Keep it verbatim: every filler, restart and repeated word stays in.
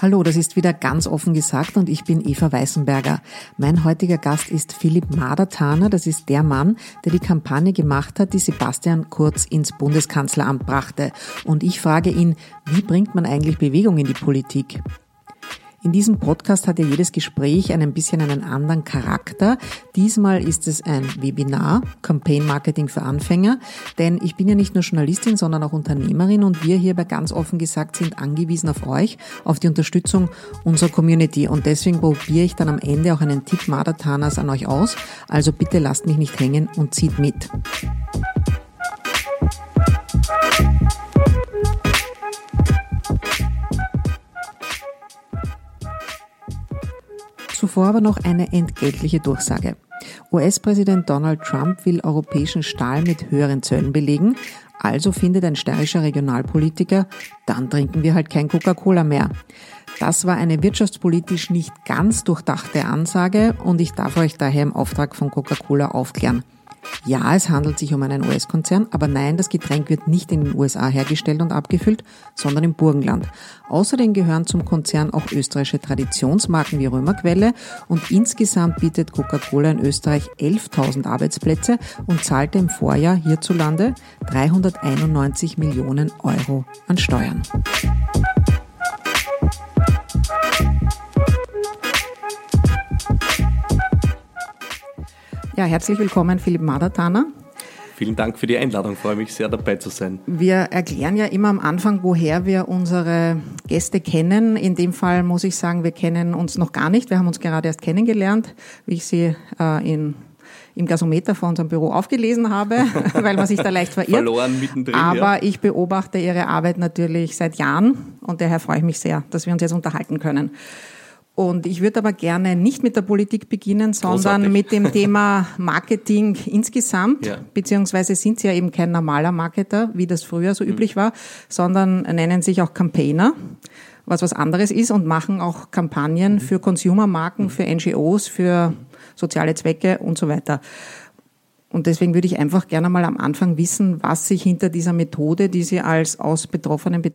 Hallo, das ist wieder ganz offen gesagt und ich bin Eva Weißenberger. Mein heutiger Gast ist Philipp Madertaner. Das ist der Mann, der die Kampagne gemacht hat, die Sebastian Kurz ins Bundeskanzleramt brachte. Und ich frage ihn, wie bringt man eigentlich Bewegung in die Politik? In diesem Podcast hat ja jedes Gespräch ein bisschen einen anderen Charakter. Diesmal ist es ein Webinar, Campaign Marketing für Anfänger, denn ich bin ja nicht nur Journalistin, sondern auch Unternehmerin und wir hier bei Ganz offen gesagt sind angewiesen auf euch, auf die Unterstützung unserer Community und deswegen probiere ich dann am Ende auch einen Tipp Madertaners an euch aus. Also bitte lasst mich nicht hängen und zieht mit. Zuvor aber noch eine entgeltliche Durchsage. U S-Präsident Donald Trump will europäischen Stahl mit höheren Zöllen belegen, also findet ein steirischer Regionalpolitiker, dann trinken wir halt kein Coca-Cola mehr. Das war eine wirtschaftspolitisch nicht ganz durchdachte Ansage und ich darf euch daher im Auftrag von Coca-Cola aufklären. Ja, es handelt sich um einen U S-Konzern, aber nein, das Getränk wird nicht in den U S A hergestellt und abgefüllt, sondern im Burgenland. Außerdem gehören zum Konzern auch österreichische Traditionsmarken wie Römerquelle und insgesamt bietet Coca-Cola in Österreich elftausend Arbeitsplätze und zahlte im Vorjahr hierzulande dreihunderteinundneunzig Millionen Euro an Steuern. Ja, herzlich willkommen, Philipp Madertaner. Vielen Dank für die Einladung, freue mich sehr, dabei zu sein. Wir erklären ja immer am Anfang, woher wir unsere Gäste kennen. In dem Fall muss ich sagen, wir kennen uns noch gar nicht. Wir haben uns gerade erst kennengelernt, wie ich sie äh, in, im Gasometer vor unserem Büro aufgelesen habe, weil man sich da leicht verirrt. Verloren mittendrin, Aber ja. Ich beobachte Ihre Arbeit natürlich seit Jahren und daher freue ich mich sehr, dass wir uns jetzt unterhalten können. Und ich würde aber gerne nicht mit der Politik beginnen, sondern Großartig. mit dem Thema Marketing insgesamt, ja. beziehungsweise sind Sie ja eben kein normaler Marketer, wie das früher so mhm. üblich war, sondern nennen sich auch Campaigner, was was anderes ist und machen auch Kampagnen mhm. für Consumermarken, mhm. für N G Os, für soziale Zwecke und so weiter. Und deswegen würde ich einfach gerne mal am Anfang wissen, was sich hinter dieser Methode, die Sie als aus betroffenen